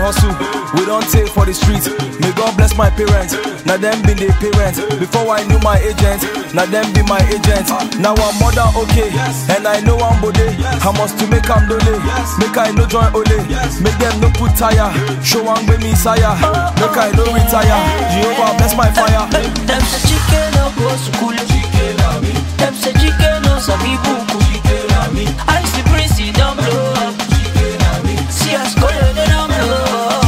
hustle, we don't take for the streets. May God bless my parents, now them be the parents. Before I knew my agent, now them be my agent. Now I'm mother okay, and I know I'm bode. I must to make am dole, make I no join ole. Make them no put tire, show one with me sire. Make I no retire, Jehovah bless my fire. Them say chicken no go school. Them say chicken no sabi buku. I see Prince don't blow up. See us go they don't blow up.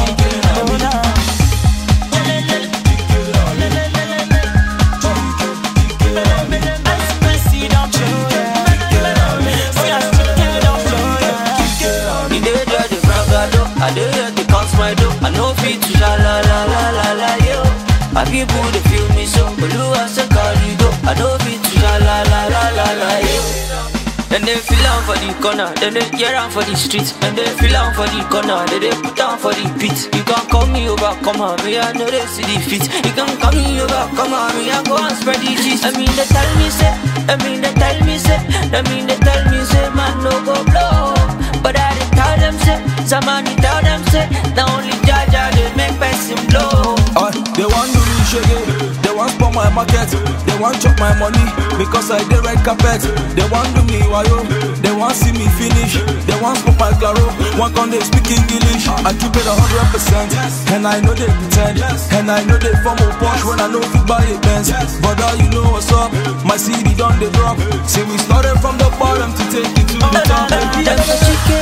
I do hear the counts my dough. I know fit to la la la la la la yo. My people they feel me so. Blue as a cardigo. I know fit to la la la la la la yo. Then they feel on for the corner, then they hear on for the streets. Then they feel on for the corner, then they put on for the beats. You can call me over, come on, me I know they see the feet. You can call me over, come on, me I go and spread the gist. I mean they tell me say, they tell me say, man no go blow. But I didn't tell them say, somebody tell them say, the only judge they make person blow. They want to me shaggy, they want spoil my market, they want chop my money because I did red carpet. They want do me wayo, they want see me finish, they want spoil my claro. One con they speak English, I keep it 100%, and I know they pretend, and I know they form a Porsche when I know if you buy a Benz. But you know what's up, my CD done they drop. See we started from the bottom to take it to the top. Them say chicken